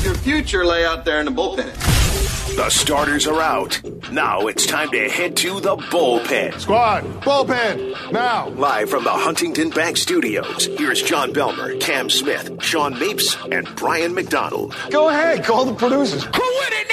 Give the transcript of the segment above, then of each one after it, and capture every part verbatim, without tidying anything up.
Your future lay out there in the bullpen. The starters are out. Now it's time to head to the bullpen. Squad, bullpen, now. Live from the Huntington Bank Studios, here's John Belmer, Cam Smith, Sean Mapes, and Brian McDonald. Go ahead, call the producers. Who with it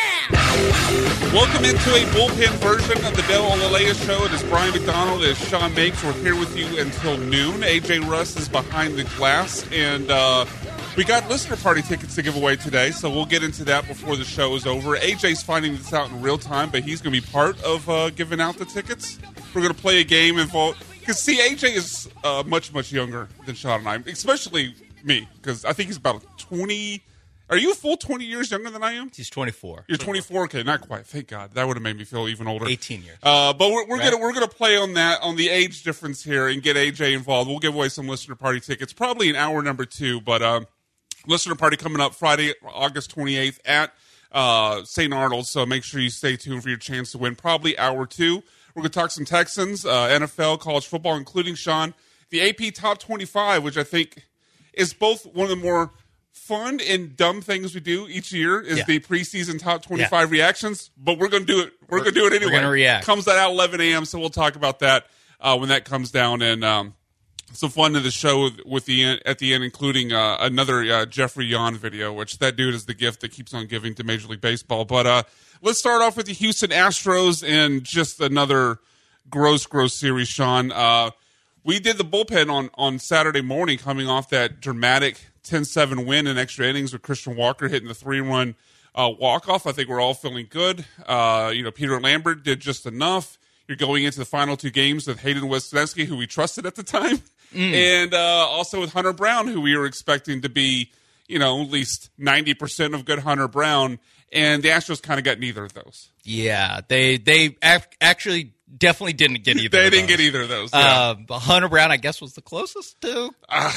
now? Welcome into a bullpen version of the Del Olaleya Show. It is Brian McDonald, it is Sean Mapes. We're here with you until noon. A J Russ is behind the glass, and uh, we got listener party tickets to give away today, so we'll get into that before the show is over. A J's finding this out in real time, but he's going to be part of uh, giving out the tickets. We're going to play a game involved, because see, A J is uh, much, much younger than Sean and I, especially me, because I think he's about twenty. Are you a full twenty years younger than I am? He's twenty-four. You're twenty-four. Okay, not quite. Thank God. That would have made me feel even older. eighteen years. Uh, but we're, we're right? gonna we're gonna play on that on the age difference here and get A J involved. We'll give away some listener party tickets, probably in hour number two. But uh, listener party coming up Friday, August twenty-eighth at uh, Saint Arnold's. So make sure you stay tuned for your chance to win. Probably hour two. We're gonna talk some Texans, uh, N F L, college football, including Sean the A P Top twenty-five, which I think is both one of the more fun and dumb things we do each year is yeah. the preseason top twenty-five yeah. reactions, but we're going to do it. We're, we're going to do it anyway. We're going to react. Comes out at eleven a.m., so we'll talk about that uh, when that comes down. And um, some fun to the show with the at the end, including uh, another uh, Jeffrey Yon video, which that dude is the gift that keeps on giving to Major League Baseball. But uh, let's start off with the Houston Astros and just another gross, gross series, Sean. Uh, we did the bullpen on, on Saturday morning coming off that dramatic ten seven win in extra innings with Christian Walker hitting the three-run uh, walk-off. I think we're all feeling good. Uh, you know, Peter Lambert did just enough. You're going into the final two games with Hayden Wesneski, who we trusted at the time, mm. and uh, also with Hunter Brown, who we were expecting to be, you know, at least ninety percent of good Hunter Brown, and the Astros kind of got neither of those. Yeah, they they ac- actually definitely didn't get either they of didn't those. get either of those. Yeah. Uh, Hunter Brown, I guess, was the closest to... Uh,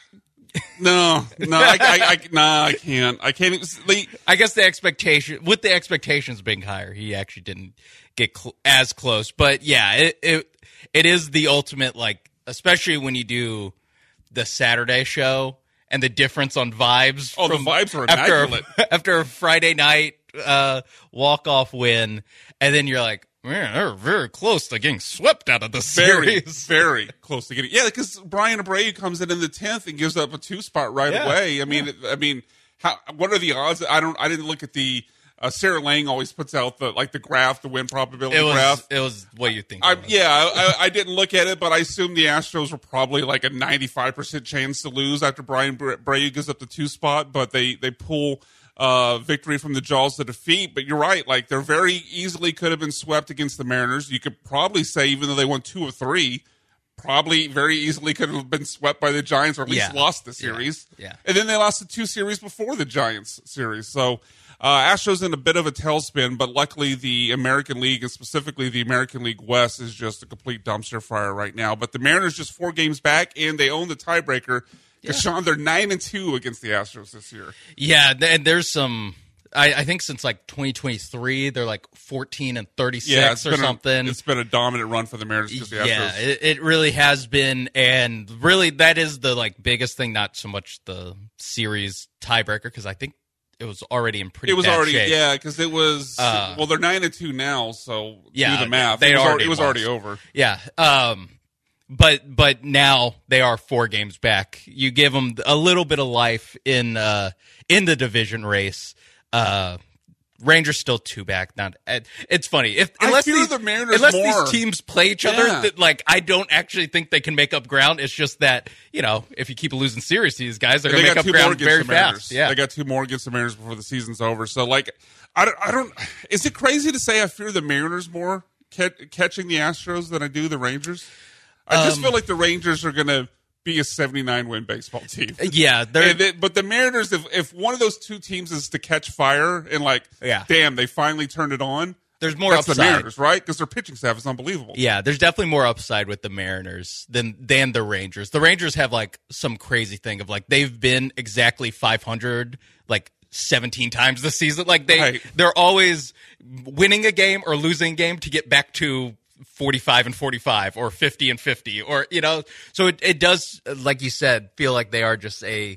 No, no, I, I, I, nah, I can't. I can't. Even, I guess the expectation, with the expectations being higher, he actually didn't get cl- as close. But yeah, it, it it is the ultimate, like, especially when you do the Saturday show and the difference on vibes. Oh, from the vibes are after immaculate. A, after a Friday night uh, walk-off win, and then you're like, man, they're very close to getting swept out of the very, series. Very close to getting. Yeah, because Brian Abreu comes in in the tenth and gives up a two spot right yeah. away. I mean, yeah. I mean, how? What are the odds? I don't. I didn't look at the. Uh, Sarah Lang always puts out the like the graph, the win probability it was, graph. It was what you think. I, yeah, I, I didn't look at it, but I assume the Astros were probably like a ninety-five percent chance to lose after Brian Abreu gives up the two spot, but they they pull. Uh, victory from the jaws of defeat, but you're right. Like they're very easily could have been swept against the Mariners. You could probably say, even though they won two of three, probably very easily could have been swept by the Giants or at least yeah. lost the series. Yeah. yeah. And then they lost the two series before the Giants series. So uh, Astros in a bit of a tailspin, but luckily the American League and specifically the American League West is just a complete dumpster fire right now. But the Mariners just four games back and they own the tiebreaker. Because, yeah. Sean, they're nine and two against the Astros this year. Yeah, and there's some. I, I think since like twenty twenty-three, they're like fourteen and thirty-six yeah, it's or been something. A, it's been a dominant run for the Mariners. The Astros. Yeah, it, it really has been, and really that is the like biggest thing. Not so much the series tiebreaker, because I think it was already in pretty. It was bad already shape. yeah, because it was uh, well, they're nine and two now, so yeah, do the math. They it was, already it was lost. already over. Yeah. Um, But but now they are four games back. You give them a little bit of life in uh, in the division race. Uh, Rangers still two back. Not it's funny if unless I fear these the Mariners unless more. these teams play each other. Yeah. That, like I don't actually think they can make up ground. It's just that you know if you keep losing series, these guys are going to make up ground very fast. Yeah, they got two more against the Mariners before the season's over. So like I don't I don't. Is it crazy to say I fear the Mariners more ca- catching the Astros than I do the Rangers? I just um, feel like the Rangers are going to be a seventy-nine win baseball team. Yeah, they're, they, but the Mariners, if, if one of those two teams is to catch fire and like, yeah. damn, they finally turned it on. There's more that's upside. the Mariners, right? Because their pitching staff is unbelievable. Yeah, there's definitely more upside with the Mariners than than the Rangers. The Rangers have like some crazy thing of like they've been exactly five hundred like seventeen times this season. Like they right. they're always winning a game or losing a game to get back to forty-five and forty-five or fifty and fifty or, you know, so it, it does, like you said, feel like they are just a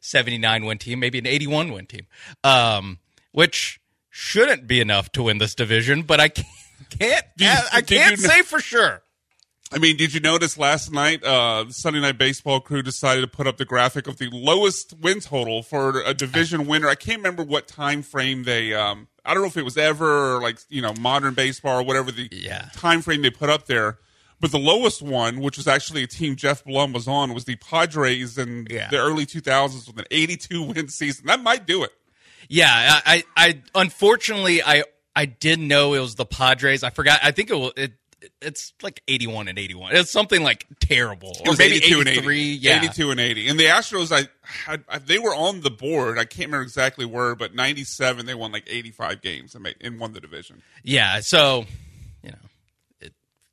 seventy-nine win team, maybe an eighty-one win team, um, which shouldn't be enough to win this division. But I can't, can't you, I can't you know, say for sure. I mean, did you notice last night, uh, the Sunday Night Baseball crew decided to put up the graphic of the lowest win total for a division winner? I can't remember what time frame they, um, I don't know if it was ever or like, you know, modern baseball or whatever the yeah. time frame they put up there. But the lowest one, which was actually a team Jeff Blum was on, was the Padres in yeah. the early two thousands with an eighty-two win season. That might do it. Yeah, I, I, I unfortunately, I, I did know it was the Padres. I forgot. I think it was, it, it's like eighty-one and eighty-one. It's something like terrible. It was or maybe eighty-two eighty-three. and eighty. Yeah. eighty-two and eighty. And the Astros, I, I, I they were on the board. I can't remember exactly where, but ninety-seven, they won like eighty-five games and, made, and won the division. Yeah, so, you know, it,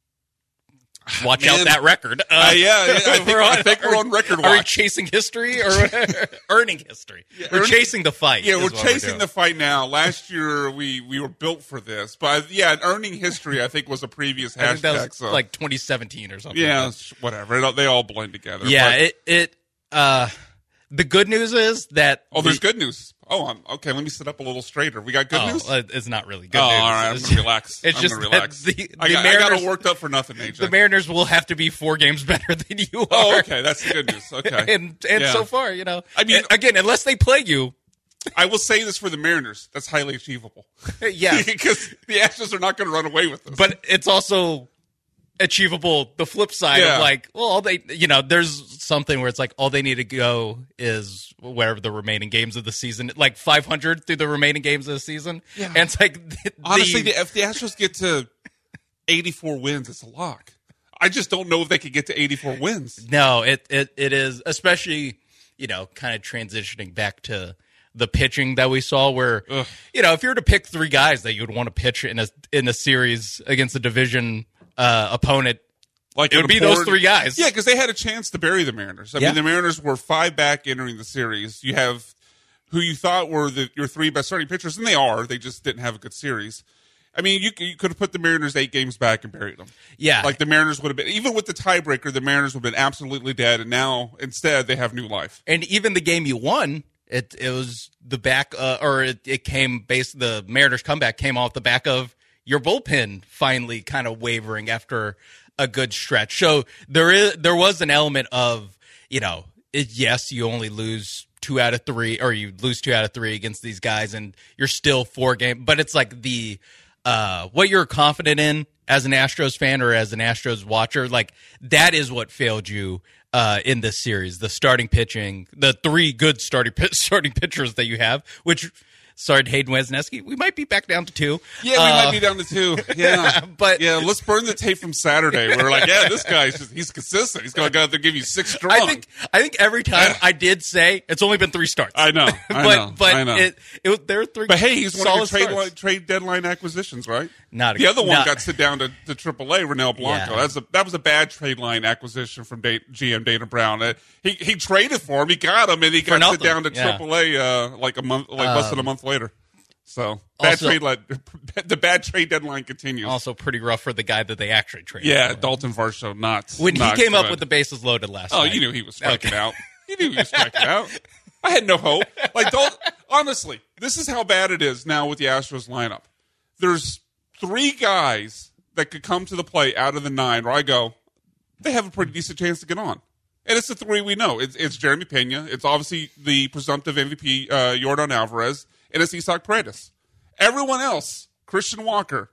watch Man. out that record. Uh, Uh, yeah, I think, we're on, I think we're on record watch. Are we chasing history or earning history? Yeah, we're earning, chasing the fight. Yeah, we're is what chasing doing. the fight now. Last year, we, we were built for this. But, yeah, earning history, I think, was a previous I think that hashtag. was So. like twenty seventeen or something. Yeah, like that. whatever. It, they all blend together. Yeah, but, it, it, uh, the good news is that. oh, there's the, good news. Oh, I'm, okay, let me sit up a little straighter. We got good oh, news? uh, it's not really good oh, news. all right, I'm It's going to relax. It's I'm just gonna that relax. the, the I, got, I Mariners, got all worked up for nothing, A J. the Mariners will have to be four games better than you are. Oh, okay, that's the good news. Okay. and and Yeah. so far, you know, I mean- again, unless they play you, I will say this for the Mariners. That's highly achievable. yeah, Because the Astros are not going to run away with this. but it's also achievable. The flip side Yeah. of like, well, all they, you know, there's something where it's like all they need to go is wherever the remaining games of the season, like five hundred through the remaining games of the season. Yeah. And it's like, the, honestly, the, if the Astros get to eighty-four wins, it's a lock. I just don't know if they could get to eighty-four wins. no, it, it, it is, especially, you know, kind of transitioning back to the pitching that we saw where, Ugh. you know, if you were to pick three guys that you would want to pitch in a, in a series against a division uh, opponent, Like it would be those three guys. Yeah, because they had a chance to bury the Mariners. I Yeah. mean, the Mariners were five back entering the series. You have who you thought were the, your three best starting pitchers, and they are. They just didn't have a good series. I mean, you, you could have put the Mariners eight games back and buried them. Yeah. Like the Mariners would have been, even with the tiebreaker, the Mariners would have been absolutely dead, and now instead they have new life. And even the game you won, it it was the back, uh, or it, it came based, the Mariners comeback came off the back of your bullpen finally kind of wavering after a good stretch. So there is there was an element of, you know, it, yes, you only lose two out of three, or you lose two out of three against these guys, and you're still four game. But it's like the uh, what you're confident in as an Astros fan or as an Astros watcher, like that is what failed you uh, in this series. The starting pitching, the three good starting starting pitchers that you have, which. Sorry, Hayden Wesneski. We might be back down to two. Yeah, we Uh, might be down to two. Yeah, but- yeah, let's burn the tape from Saturday. We're like, yeah, this guy's just, he's consistent. He's going to go out there and give you six strong. I think I think every time I did say it's only been three starts. I know, I but know, but I know. it it was- there were three. But hey, he's one of your solid trade, starts. line, trade deadline acquisitions, right? Not a- the other one not- got sit down to, to triple A, Renell Blanco. Yeah. That's a, that was a bad trade line acquisition from Da- G M Dana Brown. Uh, he he traded for him, he got him, and he got sit nothing. down to Yeah. triple A uh, like a month, like less than a month later. So bad also- trade line, the bad trade deadline continues. Also pretty rough for the guy that they actually traded. yeah, for. Dalton Varsho, not When not he came up good. with the bases loaded last Oh, night. you knew he was striking Okay. out. You knew he was striking out. I had no hope. Like, don't, honestly, this is how bad it is now with the Astros lineup. There's three guys that could come to the plate out of the nine where I go, they have a pretty decent chance to get on. And it's the three we know. It's, it's Jeremy Pena. It's obviously the presumptive M V P, uh, Yordan Alvarez. And it's Isaac Paredes. Everyone else, Christian Walker.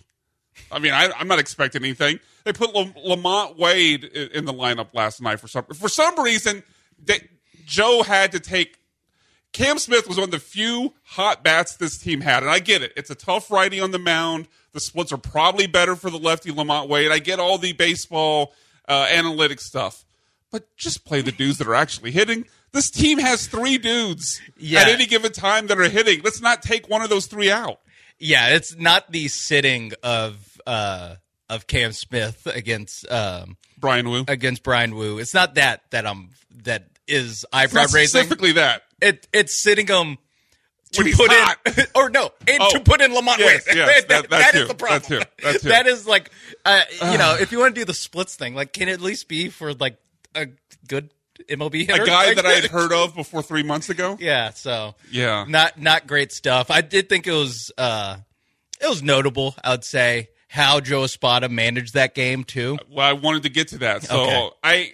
I mean, I, I'm not expecting anything. They put Lam- Lamont Wade in, in the lineup last night for some for some reason. They, Joe had to take. Cam Smith was one of the few hot bats this team had, and I get it. It's a tough righty on the mound. The splits are probably better for the lefty Lamont Wade. I get all the baseball uh, analytics stuff, but just play the dudes that are actually hitting. This team has three dudes Yeah. at any given time that are hitting. Let's not take one of those three out. Yeah, it's not the sitting of uh, of Cam Smith against um, Brian Wu. against Brian Wu. It's not that that um that is It's eyebrow not raising. specifically that. It it's sitting him to When he's put hot. in or no, and Oh. to put in Lamont Yes, Wade. yes, that, that- that that too, is the problem. that too, that too. That is like uh, you know, if you want to do the splits thing, like can it at least be for like a good M L B hitter. A guy Like, that I had heard of before three months ago. Yeah, so Yeah. not not great stuff. I did think it was uh, it was notable. I would say how Joe Espada managed that game too. Well, I wanted to get to that. So Okay. I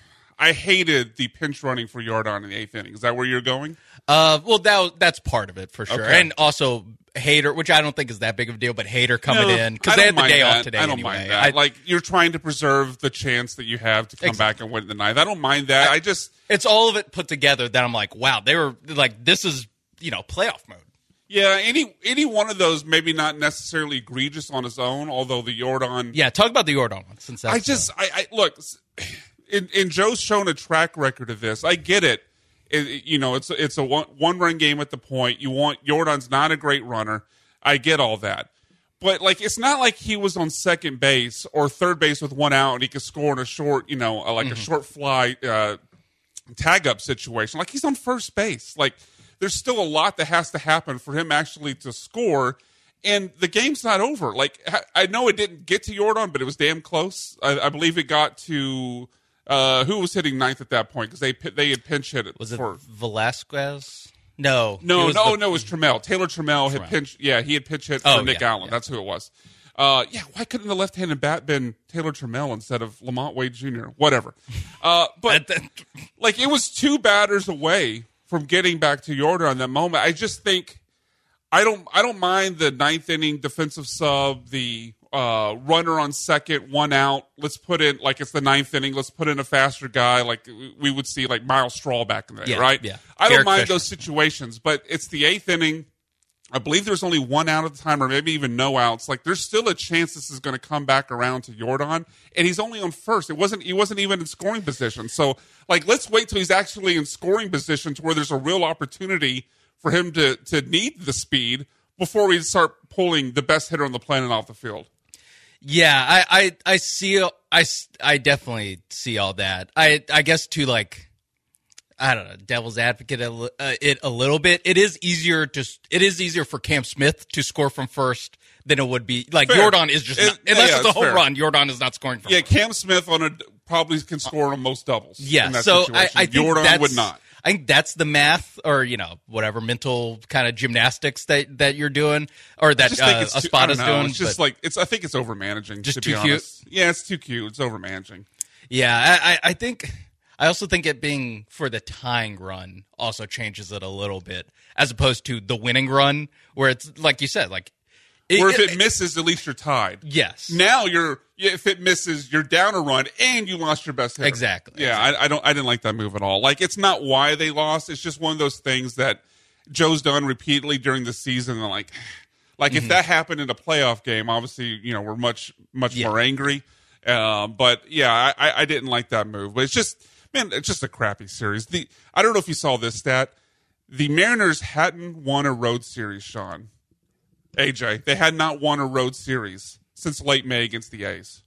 I hated the pinch running for Yordan in the eighth inning. Is that where you're going? Uh, well, that was- that's part of it for sure, Okay. and also Hader, which I don't think is that big of a deal, but Hader coming No, in because I they don't had the mind day that. off today. I don't anyway. mind that. I- like you're trying to preserve the chance that you have to come Exactly. back and win the ninth. I don't mind that. I, just it's all of it put together that I'm like, wow, they were like, this is you know playoff mode. yeah. Any any one of those maybe not necessarily egregious on its own. Although the Yordan, Yeah, talk about the Jordan one since that's I just I, I look. And, and Joe's shown a track record of this. I get it. It- it- you know, it's it's a one, one run game at the point. You want Jordan's not a great runner. I get all that, but like it's not like he was on second base or third base with one out and he could score in a short, you know, uh, like Mm-hmm. a short fly uh, tag up situation. Like he's on first base. Like there's still a lot that has to happen for him actually to score. And the game's not over. Like I I know it didn't get to Jordan, but it was damn close. I, I believe it got to. Uh, who was hitting ninth at that point? Because they they had pinch hit it. Was it for, Velasquez? No, no, it was no, the- no. It was Trammell. Taylor Trammell had Trammell. pinch. Yeah, he had pinch hit for Oh, Nick yeah, Allen. yeah. That's who it was. Uh, yeah, why couldn't the left-handed bat been Taylor Trammell instead of Lamont Wade Junior? Whatever. Uh, but That- that- like it was two batters away from getting back to Yordan on that moment. I just think I don't I don't mind the ninth inning defensive sub, the uh, runner on second, one out. Let's put in like it's the ninth inning. Let's put in a faster guy like we would see like Miles Straw back in the day, Yeah, right? yeah. I don't Derek mind Fisher. those situations, but it's the eighth inning. I believe there's only one out at the time, or maybe even no outs. Like there's still a chance this is going to come back around to Yordan, and he's only on first. It wasn't. He wasn't even in scoring position. So like, let's wait till he's actually in scoring position to where there's a real opportunity for him to to need the speed before we start pulling the best hitter on the planet off the field. Yeah, I, I, I see, I, I definitely see all that. I, I guess to like, I don't know, devil's advocate a, li- uh, it a little bit. It is easier to, it is easier for Cam Smith to score from first than it would be. Like Fair. Jordan is just It- not, unless yeah, it's a it's home fair. run. Jordan is not scoring from Yeah, first. Cam Smith on a probably can score on most doubles. Yeah, in that so I, situation. I think Yordan that's, would not. I think that's the math, or you know, whatever mental kind of gymnastics that, that you're doing, or I that just think uh, it's too, I Espada's don't know. doing. It's just but- like it's. I think it's over managing. Just to too be cute? honest. Yeah, it's too cute. It's over managing. Yeah, I, I I think I also think it being for the tying run also changes it a little bit, as opposed to the winning run, where it's like you said, like Or if it misses, at least you're tied. yes, Now you're. Yeah, if it misses, you're down a run, and you lost your best hitter. Exactly, Yeah, I, I don't. I didn't like that move at all. Like, it's not why they lost. It's just one of those things that Joe's done repeatedly during the season. And like, like Mm-hmm. if that happened in a playoff game, obviously, you know, we're much, much Yeah. more angry. Um, but yeah, I, I, I didn't like that move. But it's just, man, it's just a crappy series. The I don't know if you saw this stat. The Mariners hadn't won a road series, Sean. A J, they had not won a road series since late May against the A's.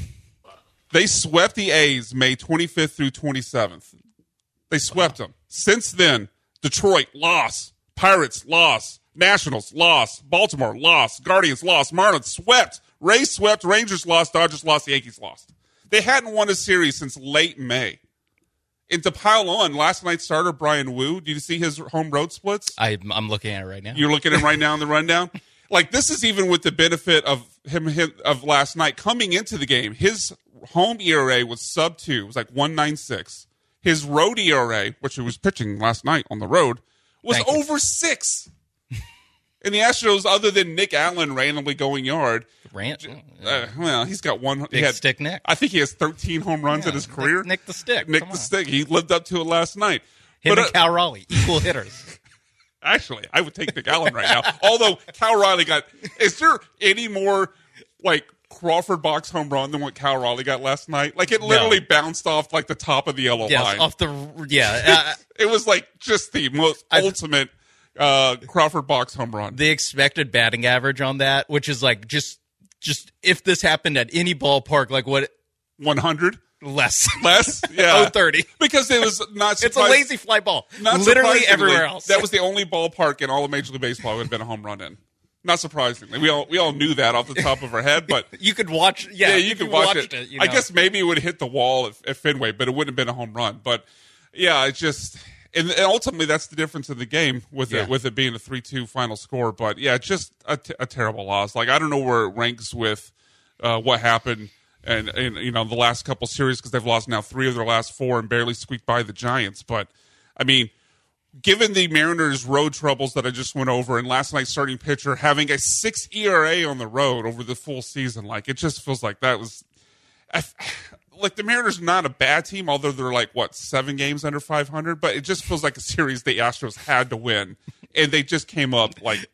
They swept the A's May twenty-fifth through twenty-seventh. They swept them. Since then, Detroit lost, Pirates lost, Nationals lost, Baltimore lost, Guardians lost, Marlins swept, Rays swept, Rangers lost, Dodgers lost, the Yankees lost. They hadn't won a series since late May. And to pile on, last night's starter, Brian Wu, did you see his home road splits? I, I'm looking at it right now. You're looking at him right now in the rundown. Like this is even with the benefit of him, him of last night coming into the game. His home E R A was sub two. It was like one nine six. His road E R A, which he was pitching last night on the road, was Thank you. over six. And the Astros, other than Nick Allen randomly going yard, Rant, uh, well, he's got one. he Big had, stick Nick. I think he has thirteen home runs in his Nick- career. Nick the stick. Nick Come the on. stick. He lived up to it last night. Him But, and uh, Cal Raleigh, equal hitters. Actually, I would take Nick Allen right now. Although Cal Riley got, is there any more like Crawford box home run than what Cal Riley got last night? Like it literally bounced off like the top of the yellow Yes, line. off the yeah. Uh, It was like just the most I- ultimate uh, Crawford box home run. the expected batting average on that, which is like just just if this happened at any ballpark, like what one hundred less less, yeah, oh thirty. because it was not. It's a surpris- lazy fly ball. Not Literally surprisingly, everywhere else. That was the only ballpark in all of Major League Baseball I would have been a home run in. Not surprisingly, we all we all knew that off the top of our head, but you could watch. Yeah, yeah, you if could watch it. it you I know. guess maybe it would hit the wall at, at Fenway, but it wouldn't have been a home run. But yeah, it just and, and ultimately that's the difference in the game with Yeah. it with it being a three two final score. But yeah, just a, t- a terrible loss. Like I don't know where it ranks with uh, what happened and, and you know the last couple series because they've lost now three of their last four and barely squeaked by the Giants. But I mean. Given the Mariners' road troubles that I just went over, and last night's starting pitcher having a six E R A on the road over the full season, like it just feels like that was, I, like the Mariners are not a bad team, although they're like what seven games under five hundred. But it just feels like a series the Astros had to win, and they just came up like.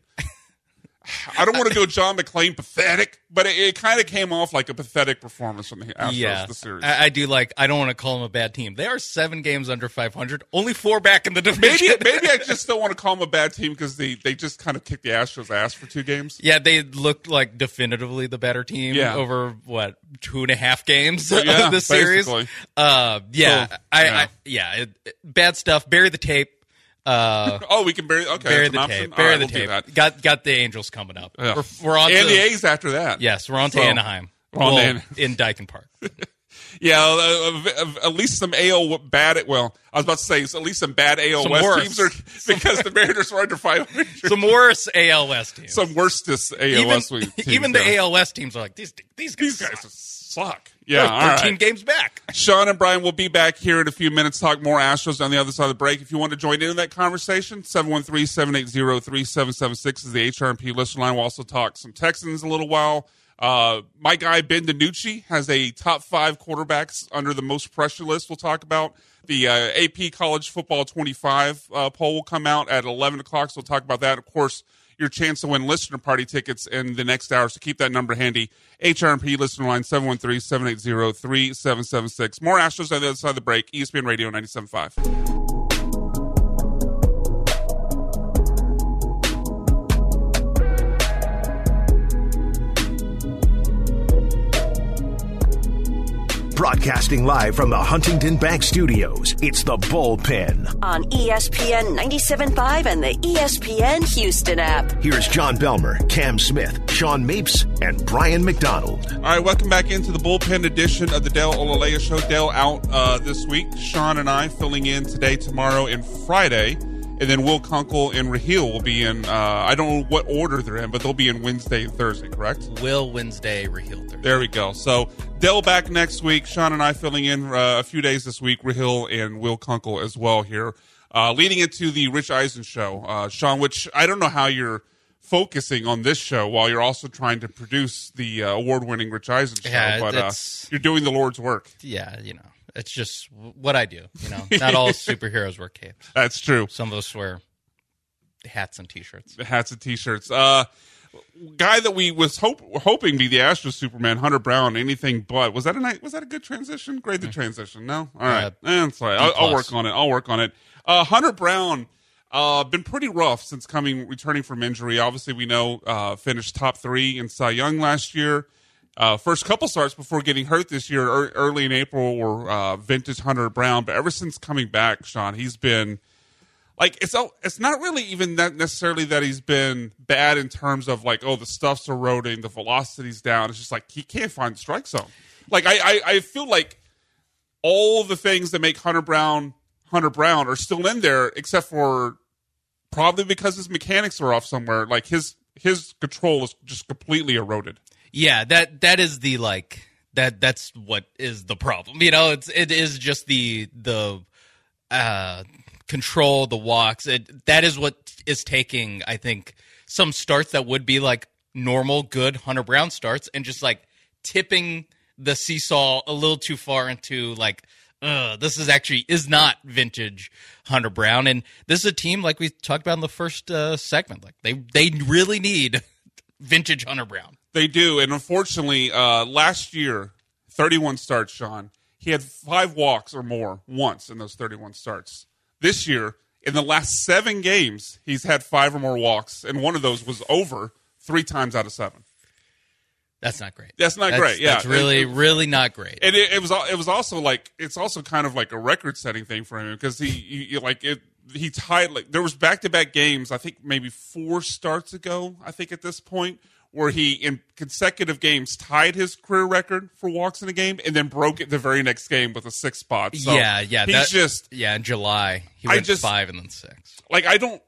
I don't want to go John McClane pathetic, but it, it kind of came off like a pathetic performance from the Astros Yeah, the series. I, I do like. I don't want to call them a bad team. They are seven games under five hundred, only four back in the division. Maybe maybe I just don't want to call them a bad team because they, they just kind of kicked the Astros' ass for two games. Yeah, they looked like definitively the better team Yeah. over what two and a half games Yeah, of the series. basically. Uh, yeah, So, I, yeah. I yeah, it, it- bad stuff. Bury the tape. Uh, Oh, we can bury okay. bury that's the an option? tape. All Bury right, the we'll do tape. that. Got got the Angels coming up. Yeah. We're, we're on and to the A's after that. yes, we're on to So, Anaheim. we're on to Well, Anaheim. in Dyken Park. Yeah, uh, uh, at least some A L bad. At, well, I was about to say at least some bad A L Some West worse. teams are because the Mariners were under five hundred. Some worse A L West teams. Some worstest A L even West teams. even the yeah. A L West teams are like these. These guys, These guys suck. suck. Yeah, They're all thirteen right. games back. Sean and Brian will be back here in a few minutes, talk more Astros on the other side of the break. If you want to join in on that conversation, seven one three, seven eight zero, three seven seven six is the H R and P listener line. We'll also talk some Texans in a little while. Uh, my guy, Ben DiNucci, has a top five quarterbacks under the most pressure list we'll talk about. The uh, A P College Football twenty-five uh, poll will come out at eleven o'clock, so we'll talk about that. Of course, your chance to win listener party tickets in the next hour, so keep that number handy. H R and P listener line, seven one three, seven eight zero, three seven seven six. More Astros on the other side of the break. E S P N Radio ninety-seven point five. Broadcasting live from the Huntington Bank Studios, it's the Bullpen. On E S P N ninety-seven point five and the E S P N Houston app. Here's John Belmer, Cam Smith, Sean Mapes, and Brian McDonald. All right, welcome back into the bullpen edition of the Dale Olalea Show. Dale out uh, this week. Sean and I filling in today, tomorrow, and Friday. And then Will Kunkel and Raheel will be in, uh, I don't know what order they're in, but they'll be in Wednesday and Thursday, correct? Will Wednesday, Raheel Thursday. There we go. So Dale back next week. Sean and I filling in uh, a few days this week. Raheel and Will Kunkel as well here. Uh, leading into the Rich Eisen show. Uh, Sean, which I don't know how you're focusing on this show while you're also trying to produce the uh, award-winning Rich Eisen show. Yeah, but uh, it's- you're doing the Lord's work. Yeah, you know, it's just what I do. You know, not all superheroes wear capes. That's true. Some of us wear hats and T-shirts. Hats and T-shirts. Uh, guy that we was hope, hoping be the Astro Superman, Hunter Brown. Anything but was that a night? Was that a good transition? Great the transition. No, all right. Uh, Eh, it's all right. I'll, I'll plus. work on it. I'll work on it. Uh, Hunter Brown. Uh, been pretty rough since coming returning from injury. Obviously, we know uh, finished top three in Cy Young last year. Uh, first couple starts before getting hurt this year, er, early in April, were uh, vintage Hunter Brown. But ever since coming back, Sean, he's been like it's it's not really even that necessarily that he's been bad in terms of like, oh, the stuff's eroding, the velocity's down. It's just like he can't find the strike zone. Like I, I, I feel like all the things that make Hunter Brown Hunter Brown are still in there, except for probably because his mechanics are off somewhere. Like his his control is just completely eroded. Yeah, that that is the like that that's what is the problem. You know, it's it is just the the uh control, the walks. It, that is what is taking, I think, some starts that would be like normal good Hunter Brown starts and just like tipping the seesaw a little too far into like uh, this is actually is not vintage Hunter Brown. And this is a team like we talked about in the first uh, segment. Like they they really need vintage Hunter Brown. They do, and unfortunately, uh, last year, thirty-one starts, Sean, he had five walks or more once in those thirty-one starts. This year, in the last seven games, he's had five or more walks, and one of those was over three times out of seven. That's not great. That's not great, yeah. That's really, It- it- really not great. And it, it was it was also like it's also kind of like a record setting thing for him because he, he like it he tied like there was back to back games. I think maybe four starts ago. I think at this point where he in consecutive games tied his career record for walks in a game and then broke it the very next game with a six spot. So yeah, yeah, he's that, just yeah. In July, he I went just, five and then six. Like I don't.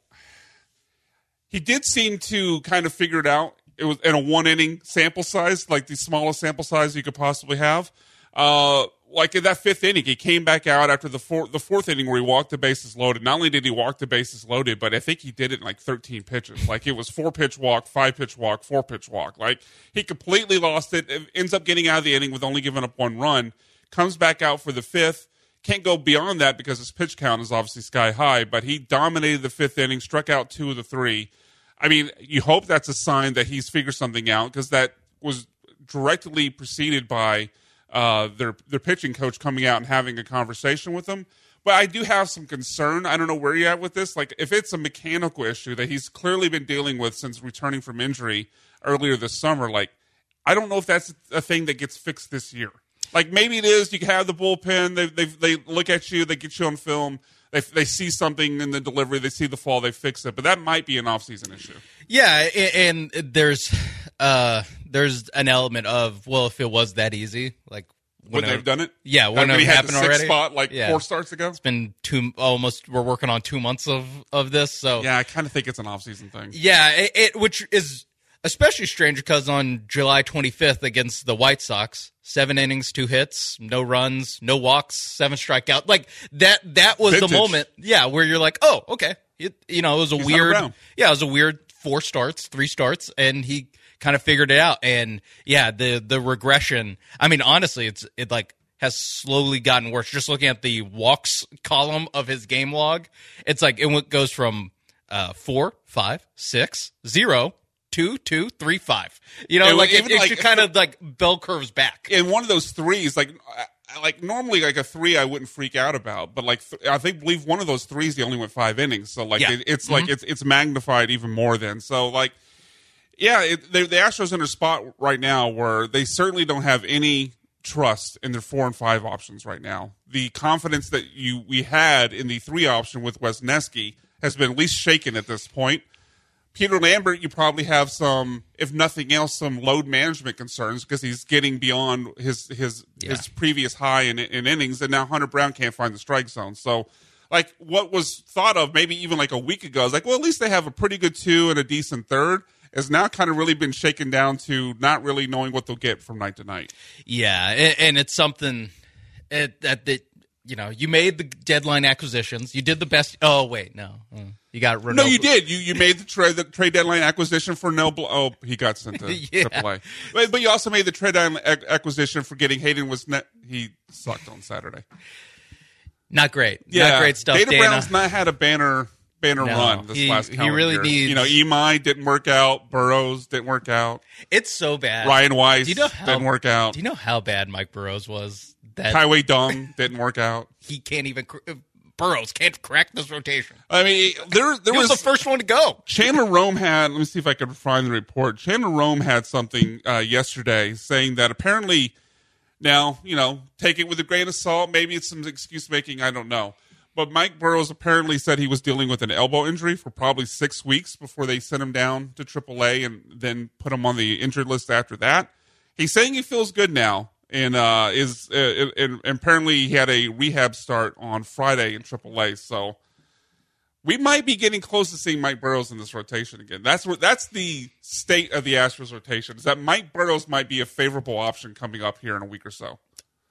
He did seem to kind of figure it out. It was in a one inning sample size, like the smallest sample size you could possibly have. Uh, like in that fifth inning, he came back out after the fourth, the fourth inning where he walked the bases loaded. Not only did he walk the bases loaded, but I think he did it in like thirteen pitches. Like it was four pitch walk, five pitch walk, four pitch walk. Like he completely lost it. It ends up getting out of the inning with only giving up one run. Comes back out for the fifth. Can't go beyond that because his pitch count is obviously sky high. But he dominated the fifth inning, struck out two of the three. I mean, you hope that's a sign that he's figured something out because that was directly preceded by uh, their their pitching coach coming out and having a conversation with him. But I do have some concern. I don't know where you're at with this. Like, if it's a mechanical issue that he's clearly been dealing with since returning from injury earlier this summer, like, I don't know if that's a thing that gets fixed this year. Like, maybe it is. You can have the bullpen. They they they look at you. They get you on film. They they see something in the delivery. They see the fall. They fix it. But that might be an off-season issue. Yeah, and there's uh, there's an element of, well, if it was that easy, like would they have done it? Yeah, when it he had happened the sixth already. Spot like yeah. four starts ago. It's been two almost. We're working on two months of of this. So yeah, I kind of think it's an off-season thing. Yeah, it, it which is especially strange because on July twenty-fifth against the White Sox, seven innings, two hits, no runs, no walks, seven strikeouts. Like that that was Vintage. the moment, yeah, where you're like, "Oh, okay." It, you know, it was a He's weird not around. Yeah, it was a weird four starts, three starts, and he kind of figured it out. And yeah, the the regression, I mean, honestly, it's it like has slowly gotten worse. Just looking at the walks column of his game log, it's like it goes from uh, four, five, six, zero, two, two, three, five. You know, It- like it, even it like should if kind the- of like bell curves back. In one of those threes, like I- like normally like a three I wouldn't freak out about, but like th- I think believe one of those threes he only went five innings, so like Yeah. it, it's like it's it's magnified even more then. So like yeah, it, they, the Astros are in a spot right now where they certainly don't have any trust in their four and five options right now. The confidence that you we had in the three option with Wesneski has been at least shaken at this point. Peter Lambert, you probably have some, if nothing else, some load management concerns because he's getting beyond his his Yeah. his previous high in, in innings, and now Hunter Brown can't find the strike zone. So, like, what was thought of maybe even like a week ago is like, well, at least they have a pretty good two and a decent third, has now kind of really been shaken down to not really knowing what they'll get from night to night. Yeah, and, and it's something it, that that you know you made the deadline acquisitions. You did the best. Oh wait, no, Mm. you got Renault. No, you did. You you made the trade the trade deadline acquisition for no. Bl- oh, he got sent to Yeah. triple A. But, but you also made the trade deadline ac- acquisition for getting Hayden was net. He sucked on Saturday. Not great. Yeah, Not great stuff. Dana, Dana. Brown's not had a banner banner No, run this he- last he calendar really year. needs- You know, Imai didn't work out. Burrows didn't work out. It's so bad. Ryan Weiss do you know how, didn't work out. Do you know how bad Mike Burrows was? That Highway Dung didn't work out. he can't even. cr- Burrows can't crack this rotation. I mean, there there He was, was the first one to go. Chandler Rome had, let me see if I could find the report. Chandler Rome had something uh, yesterday saying that apparently, now, you know, take it with a grain of salt. Maybe it's some excuse making. I don't know. But Mike Burrows apparently said he was dealing with an elbow injury for probably six weeks before they sent him down to triple A and then put him on the injured list after that. He's saying he feels good now. And uh, is uh, and, and apparently he had a rehab start on Friday in triple A. So we might be getting close to seeing Mike Burrows in this rotation again. That's what that's the state of the Astros rotation. Is that Mike Burrows might be a favorable option coming up here in a week or so.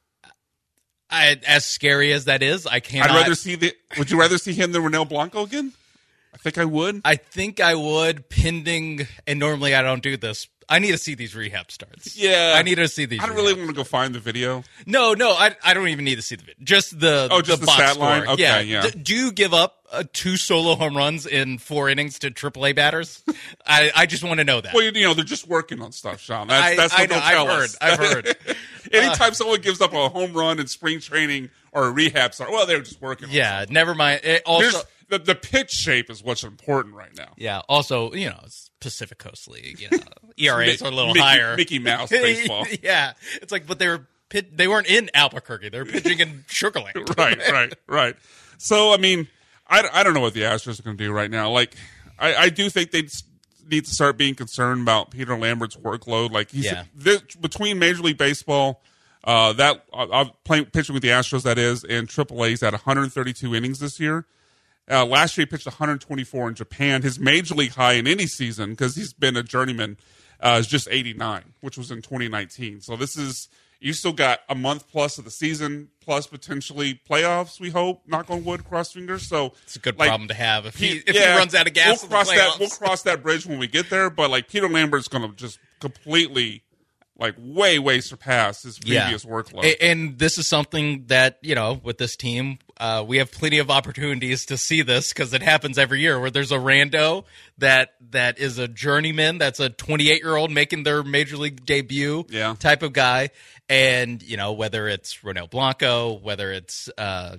I, as scary as that is, I cannot. I'd rather see the. Would you rather see him than Ronel Blanco again? I think I would. I think I would, pending, and normally I don't do this. I need to see these rehab starts. Yeah, I need to see these. I don't really rehabs. want to go find the video. No, no, I, I don't even need to see the video. Just the Oh, just the box stat score. line? Okay, yeah. yeah. D- do you give up uh, two solo home runs in four innings to triple A batters? I, I just want to know that. Well, you, you know, they're just working on stuff, Sean. That's, I- that's I what know, they'll tell I've us. heard, I've heard. Anytime someone gives up a home run in spring training or a rehab start, well, they're just working on yeah, something. never mind. It also, There's, the, the pitch shape is what's important right now. yeah, also, you know, it's Pacific Coast League. You know, E R As are a little Mickey, higher. Mickey Mouse baseball. yeah, it's like, but they were pit, they weren't in Albuquerque. They were pitching in Sugar Land. Right, right, right. So, I mean, I, I don't know what the Astros are going to do right now. Like, I, I do think they need to start being concerned about Peter Lambert's workload. Like, he's Yeah. this, between Major League Baseball, uh, that uh, I'm playing pitching with the Astros, that is, and triple A, he's at one hundred thirty-two innings this year. Uh, last year he pitched one hundred twenty-four in Japan. His major league high in any season, because he's been a journeyman, uh, is just eighty-nine, which was in twenty nineteen. So this is, you still got a month plus of the season, plus potentially playoffs, we hope. Knock on wood, cross fingers. So It's a good like, problem to have. If he, he- if yeah, he runs out of gas we'll in the cross that. playoffs. We'll cross that bridge when we get there. But like Peter Lambert's going to just completely, like way, way surpass his previous workload. A- And this is something that, you know, with this team, uh, we have plenty of opportunities to see this because it happens every year where there's a rando that that is a journeyman, that's a twenty-eight-year-old making their major league debut Yeah. type of guy. And, you know, whether it's Ronel Blanco, whether it's uh,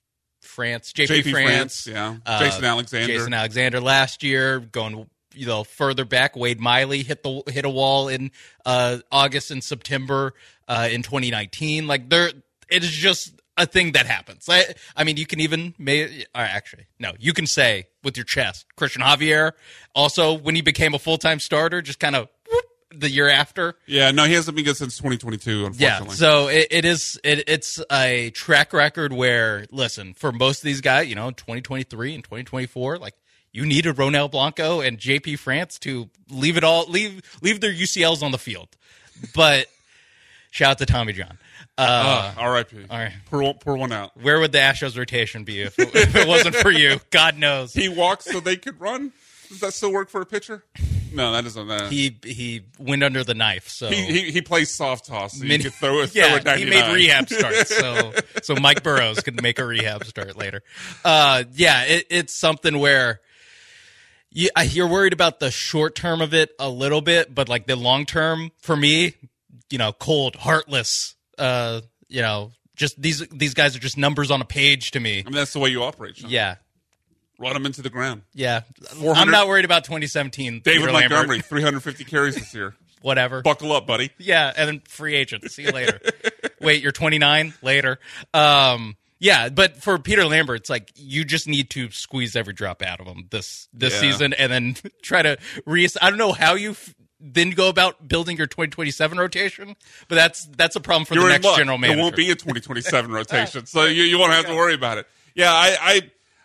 France, J P, J P France, France, yeah. uh, Jason Alexander. Jason Alexander last year, going you know further back. Wade Miley hit the hit a wall in uh, August and September uh, in twenty nineteen. Like there, it is just a thing that happens. I, I mean, you can even may or actually no, you can say with your chest, Christian Javier. Also, when he became a full time starter, just kind of the year after. Yeah, no, he hasn't been good since twenty twenty-two, unfortunately. Yeah, so it, it is. It, it's a track record where, listen, for most of these guys, you know, twenty twenty-three and twenty twenty-four, like you needed Ronel Blanco and J P France to leave it all, leave leave their U C Ls on the field. But shout out to Tommy John. Uh, Uh, R I P. all right. Pour, one- pour one out. Where would the Astros rotation be if, if it wasn't for you? God knows. He walks so they could run? Does that still work for a pitcher? No, that doesn't. Uh, He he went under the knife. So he, he he plays soft toss, so Min- you could throw it. yeah, throw it he made ninety-nine. rehab starts, so so Mike Burrows could make a rehab start later. Uh, yeah, it, it's something where you, I- you're worried about the short term of it a little bit, but like the long term, for me, you know, cold, heartless. Uh, you know, just these these guys are just numbers on a page to me. I mean, that's the way you operate, Sean. Yeah, Run them into the ground. yeah. four hundred I'm not worried about twenty seventeen. David Peter Montgomery, Lambert. three hundred fifty carries this year. Whatever. Buckle up, buddy. Yeah, and then free agent. See you later. Wait, you're twenty-nine? Later. Um, yeah, but for Peter Lambert, it's like you just need to squeeze every drop out of him this this Yeah. season and then try to re I don't know how you f- then go about building your twenty twenty-seven rotation, but that's that's a problem for You're the in next luck. general manager. There won't be a twenty twenty-seven rotation, so you, you won't have to worry about it. Yeah, I, I,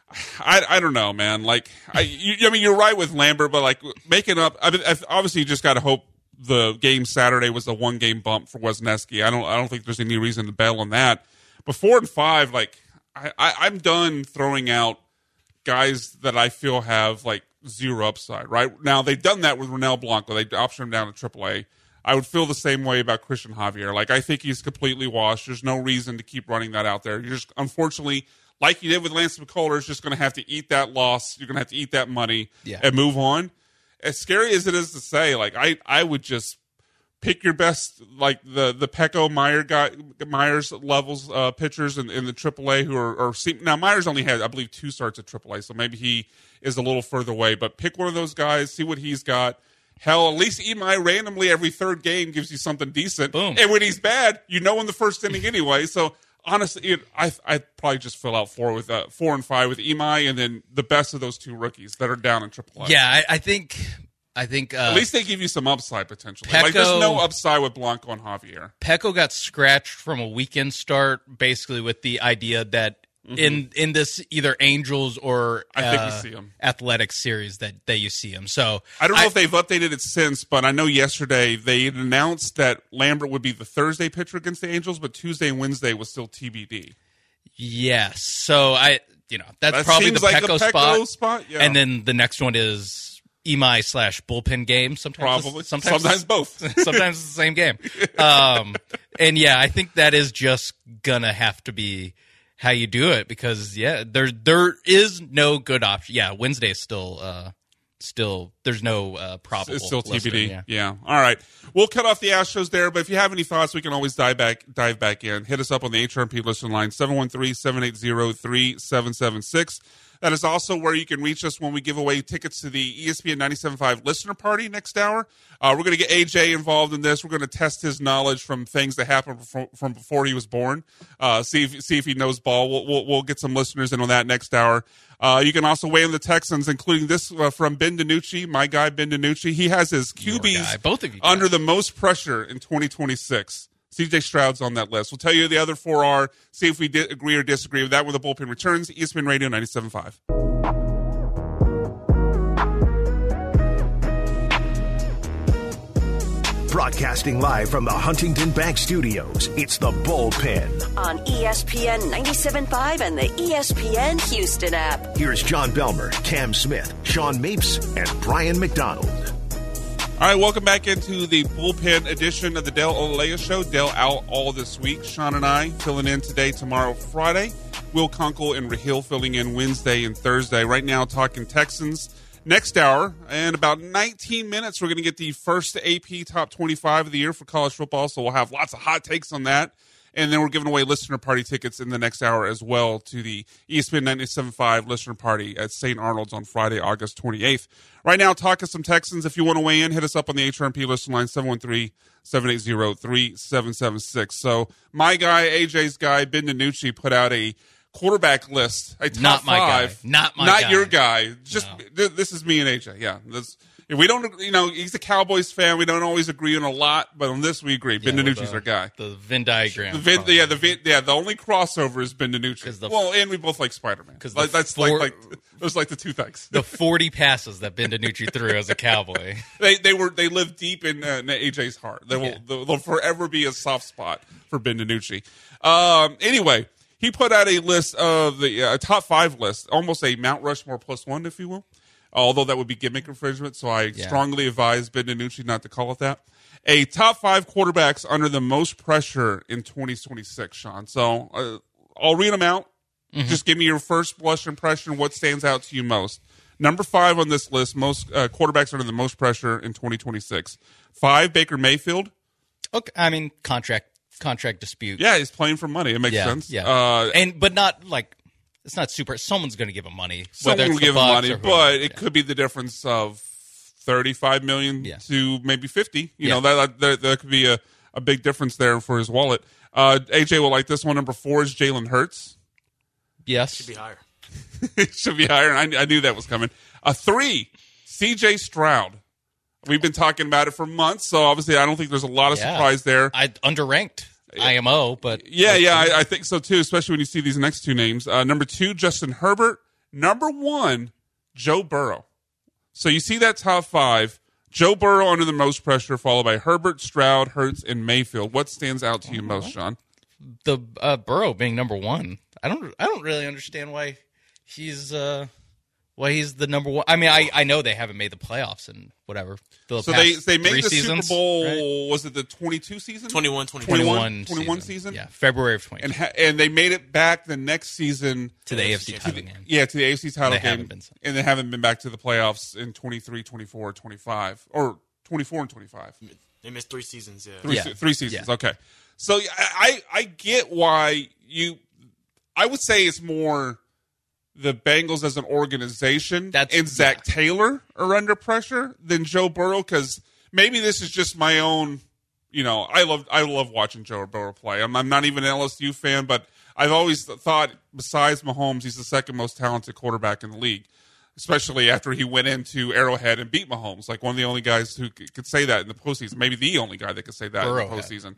I, I don't know, man. Like, I, you, I mean, you're right with Lambert, but like making up. I mean, obviously, you just got to hope the game Saturday was a one game bump for Wesneski. I don't, I don't think there's any reason to bail on that. But four and five, like, I, I, I'm done throwing out guys that I feel have like zero upside. Right now, they've done that with Ronel Blanco. They optioned him down to triple A. I would feel the same way about Christian Javier. Like, I think he's completely washed. There's no reason to keep running that out there. You're just, unfortunately, like you did with Lance McCullers, is just going to have to eat that loss. You're going to have to eat that money Yeah. and move on. As scary as it is to say, like, I, I would just pick your best, like the the Pecco Meyer guy, Myers levels uh, pitchers in, in the triple A who are, are seem, now Myers only had, I believe, two starts at triple A, so maybe he is a little further away. But pick one of those guys, see what he's got. Hell, at least Imai randomly every third game gives you something decent. Boom. And when he's bad, you know in the first inning anyway. So honestly, it, I I probably just fill out four with uh, four and five with Imai, and then the best of those two rookies that are down in triple A. Yeah, I, I think I think uh, At least they give you some upside potentially. Like there's Pecco- no upside with Blanco and Javier. Pecco got scratched from a weekend start, basically with the idea that in in this either Angels or I think we uh, see him. Athletics series that, that you see him. So I don't know if they've updated it since, but I know yesterday they had announced that Lambert would be the Thursday pitcher against the Angels, but Tuesday and Wednesday was still T B D. yes. So I you know that's That probably the seems like Pecco, the Pecco spot. spot, yeah. And then the next one is Imai slash bullpen game. Sometimes Probably. it's- sometimes Sometimes it's- both. sometimes it's the same game. Um, and yeah, I think that is just gonna have to be how you do it because yeah, there there is no good option. Yeah, Wednesday is still uh, still there's no uh, probable. It's still T B listing, D. yeah. Yeah. All right. We'll cut off the Astros there, but if you have any thoughts, we can always dive back dive back in. Hit us up on the H R M P listener line, seven one three, seven eight zero, three seven seven six. That is also where you can reach us when we give away tickets to the E S P N ninety-seven point five listener party next hour. Uh, we're going to get A J involved in this. We're going to test his knowledge from things that happened before, from before he was born. Uh, see if see if he knows ball. We'll, we'll, we'll get some listeners in on that next hour. Uh, you can also weigh in the Texans, including this uh, from Ben DiNucci, my guy Ben DiNucci. He has his Q Bs Both of you under guys. the most pressure in twenty twenty-six. C J Stroud's on that list. We'll tell you who the other four are, see if we di- agree or disagree with that when the bullpen returns. E S P N Radio ninety-seven point five. Broadcasting live from the Huntington Bank Studios, it's the Bullpen. On E S P N ninety-seven point five and the E S P N Houston app. Here's John Belmer, Cam Smith, Sean Mapes, and Brian McDonald. All right, welcome back into the bullpen edition of the Dale Olea Show. Dale out all this week. Sean and I filling in today, tomorrow, Friday. Will Kunkel and Raheel filling in Wednesday and Thursday. Right now, talking Texans. Next hour, in about nineteen minutes, we're going to get the first A P Top twenty-five of the year for college football, so we'll have lots of hot takes on that. And then we're giving away listener party tickets in the next hour as well to the E S P N ninety-seven point five listener party at Saint Arnold's on Friday, August twenty-eighth. Right now, talking some Texans. If you want to weigh in, hit us up on the H R M P listener line, seven one three, seven eight zero, three seven seven six. So my guy, A J's guy, Ben DiNucci, put out a quarterback list, a top Not my five. guy. Not my Not guy. your guy. Just No. th- this is me and A J. Yeah. This, we don't, you know, he's a Cowboys fan. We don't always agree on a lot, but on this we agree. Ben Yeah, with DiNucci's the- our guy. The Venn diagram. The Vin, probably. yeah, the Vin, yeah, the only crossover is Ben DiNucci. 'Cause the- well, and we both like Spider-Man. 'Cause the Like, that's four- like, like those like the two things. The forty passes that Ben DiNucci threw as a Cowboy. they they were they live deep in, uh, in A J's heart. They will Yeah. they'll, they'll forever be a soft spot for Ben DiNucci. Um, anyway, he put out a list of the uh, top five list, almost a Mount Rushmore plus one, if you will. Although that would be gimmick infringement, so I Yeah. strongly advise Ben DiNucci not to call it that. A top five quarterbacks under the most pressure in twenty twenty-six, Sean. So uh, I'll read them out. Mm-hmm. Just give me your first blush impression. What stands out to you most? Number five on this list, most uh, quarterbacks under the most pressure in twenty twenty-six. Five, Baker Mayfield. Okay, I mean contract contract dispute. Yeah, he's playing for money. It makes yeah, sense. yeah. Uh, and but not like it's not super. Someone's going to give him money. Someone whether will it's the give him Bucs money, or but whoever. it Yeah. could be the difference of thirty-five million Yeah. to maybe fifty. You Yeah. know, that, that that could be a, a big difference there for his wallet. Uh, A J will like this one. Number four is Jalen Hurts. Yes, Should be higher. It should be higher. I, I knew that was coming. A three, C J Stroud. We've been talking about it for months, so obviously I don't think there's a lot of Yeah. surprise there. I underranked I M O, but Yeah, yeah, I, I think so too, especially when you see these next two names. Uh, number two, Justin Herbert. Number one, Joe Burrow. So you see that top five. Joe Burrow under the most pressure, followed by Herbert, Stroud, Hurts, and Mayfield. What stands out to you most, Sean? the uh, Burrow being number one. I don't. I don't really understand why he's uh, why he's the number one. I mean, I, I know they haven't made the playoffs and whatever. The So they past they made three the seasons, Super Bowl. right? Was it the twenty-two season? twenty-one, twenty-two. twenty-one, twenty-one, twenty-one season. season? Yeah, February of twenty. And ha- and they made it back the next season to the A F C to title the- game. Yeah, to the A F C title They game. haven't been since. And they haven't been back to the playoffs in twenty-three, twenty-four, twenty-five. Or twenty-four and twenty-five. They missed three seasons, yeah. Three, Yeah. se- three seasons. Yeah. Okay. So I, I I get why you. I would say it's more the Bengals as an organization That's- and Zach Taylor are under pressure than Joe Burrow, because maybe this is just my own. You know, I love I love watching Joe Burrow play. I'm, I'm not even an L S U fan, but I've always thought, besides Mahomes, he's the second most talented quarterback in the league. Especially after he went into Arrowhead and beat Mahomes, like one of the only guys who c- could say that in the postseason. Maybe the only guy that could say that Burrow in the had, postseason.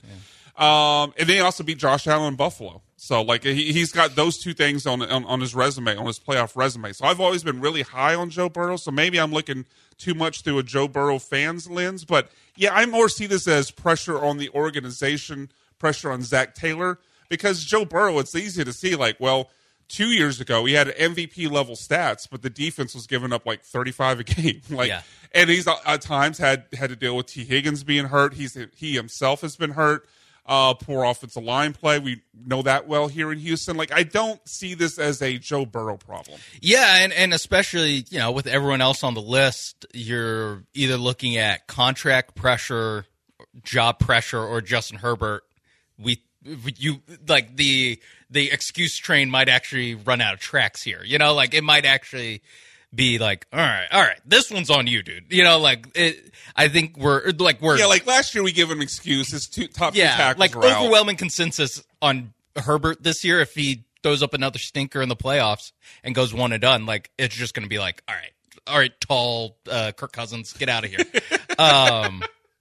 Um, and then he also beat Josh Allen in Buffalo. So like he, he's got those two things on, on on his resume, on his playoff resume. So I've always been really high on Joe Burrow. So maybe I'm looking too much through a Joe Burrow fan's lens. But yeah, I more see this as pressure on the organization, pressure on Zach Taylor, because Joe Burrow, it's easy to see like, well, two years ago he had M V P level stats, but the defense was giving up like thirty-five a game. Like, Yeah. and he's uh, at times had had to deal with T. Higgins being hurt. He's he himself has been hurt. Uh, poor offensive line play. We know that well here in Houston. Like, I don't see this as a Joe Burrow problem. Yeah, and, and especially, you know, with everyone else on the list, you're either looking at contract pressure, job pressure, or Justin Herbert. We you like the the excuse train might actually run out of tracks here. You know, like it might actually be like, all right, all right, this one's on you, dude. You know, like it, I think we're like we're Yeah, like last year we give him an excuse. His two top two yeah, tackles like were out. overwhelming consensus on Herbert this year. If he throws up another stinker in the playoffs and goes one and done, like it's just going to be like, all right, all right, tall uh, Kirk Cousins, get out of here. um,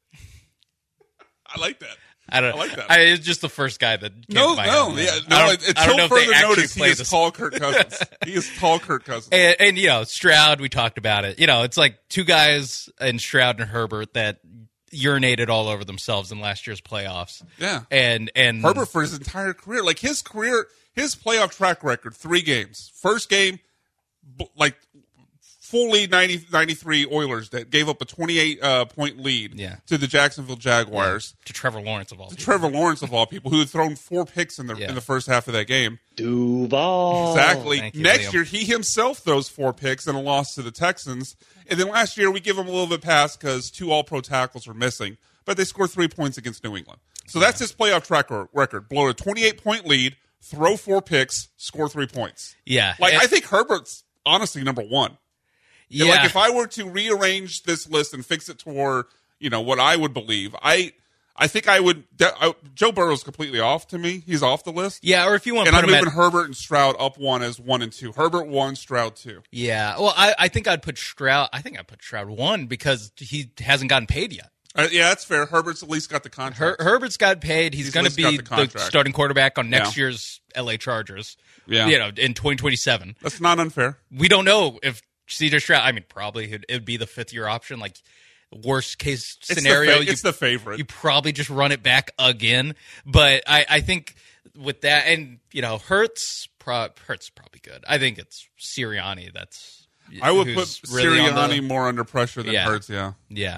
I like that. I don't. I like that. I, it's just the first guy that. Came No, to my no, head. yeah, I no. don't- It, it's I don't so know if they further actually notice he play is this- tall Kirk Cousins. He is tall Kirk Cousins. And, and you know, Stroud, we talked about it. You know, it's like two guys in Stroud and Herbert that urinated all over themselves in last year's playoffs. Yeah. And and Herbert for his entire career, like his career, his playoff track record, three games. First game, b- like full lead ninety, ninety-three Oilers that gave up a twenty-eight uh, point lead Yeah. to the Jacksonville Jaguars. to Trevor Lawrence of all people. Trevor Lawrence of all people, who had thrown four picks in the Yeah. in the first half of that game. Duval. Exactly. Thank you, Next Liam. year, he himself throws four picks and a loss to the Texans. And then last year, we give him a little bit pass because two All-Pro tackles were missing, but they scored three points against New England. So that's his playoff track record: blow a twenty-eight point lead, throw four picks, score three points. Yeah. Like And- I think Herbert's honestly number one. yeah. Like if I were to rearrange this list and fix it toward, you know, what I would believe, I I think I would. I, Joe Burrow's completely off to me. He's off the list. yeah, or if you want to And put I'm him moving at, Herbert and Stroud up one as one and two. Herbert one, Stroud two. yeah. Well, I, I think I'd put Stroud. I think I'd put Stroud one because he hasn't gotten paid yet. Uh, yeah, that's fair. Herbert's at least got the Her, contract. Herbert's got paid. He's, He's going to at least be got the the, contract. starting quarterback on next Yeah. year's L A Chargers. Yeah. You know, in twenty twenty-seven. That's not unfair. We don't know if C J Stroud. I mean, probably it would be the fifth year option. Like worst case It's the scenario, fa- you, it's the favorite. you probably just run it back again. But I, I think with that, and you know, Hurts, pro, Hurts probably good. I think it's Sirianni. That's I would put who's really on Sirianni the- more under pressure than Yeah. Hurts. Yeah. Yeah,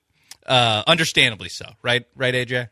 uh, understandably so. Right, right, A J.